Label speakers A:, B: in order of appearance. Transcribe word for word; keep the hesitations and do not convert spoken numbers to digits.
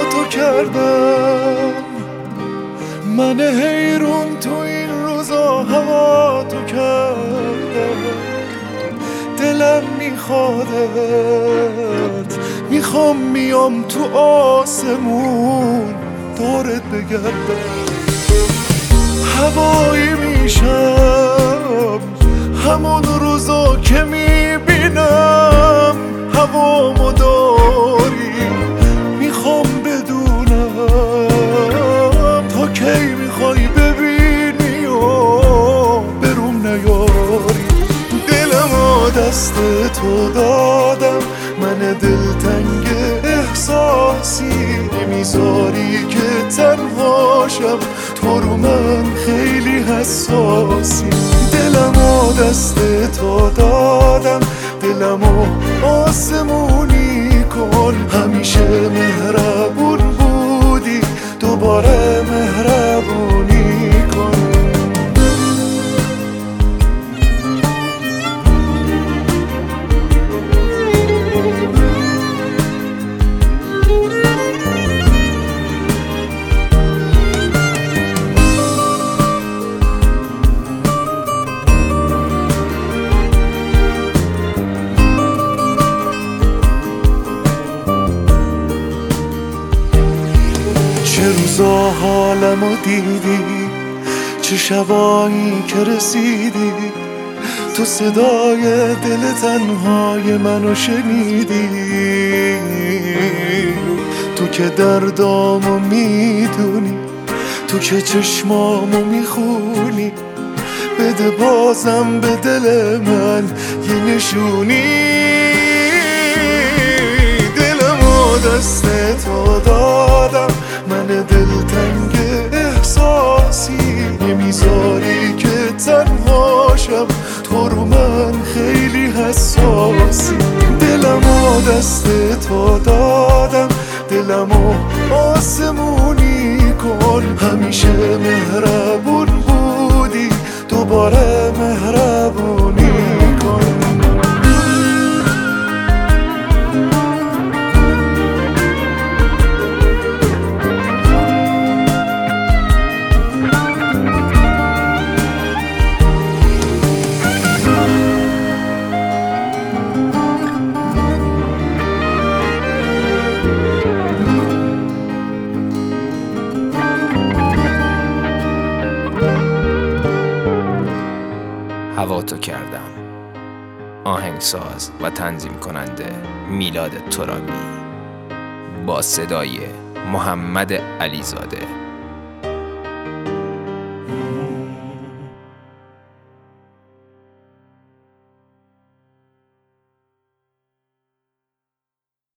A: تو کردم، من حیرون تو این روزا هوا تو کردم. دلم میخوادت، میخوام میام تو آسمون دورت بگردم. هوایی میشم همون روزا که میبینم هوامو داری. میخوام بدونم تا کی میخوای ببینی و بروم نیاری. دلمو دست تو دادم، من دلتنگ احساسی نمیذاری که تنهاشم، تو رو من خیلی حساسی. دلمو دست تو دادم، دلمو آسمونی کن. همیشه مهربون بودی، دوباره مهربونی کن. چه روزا حالمو دیدی، چه شبایی که رسیدی، تو صدای دل تنهای منو شنیدی. تو که دردامو میدونی، تو که چشمامو میخونی، بده بازم به دل من یه نشونی. دلمو دست تو دادم، من دلتنگ احساسی نمیذاری که تنهاشم، تو رو من خیلی حساسی. دلمو دست تو دادم، دلمو آسمونی کن. همیشه مهربون بودی، دوباره مهربونی کن.
B: هوا تو کردم. آهنگساز و تنظیم کننده میلاد ترابی با صدای محمد علیزاده.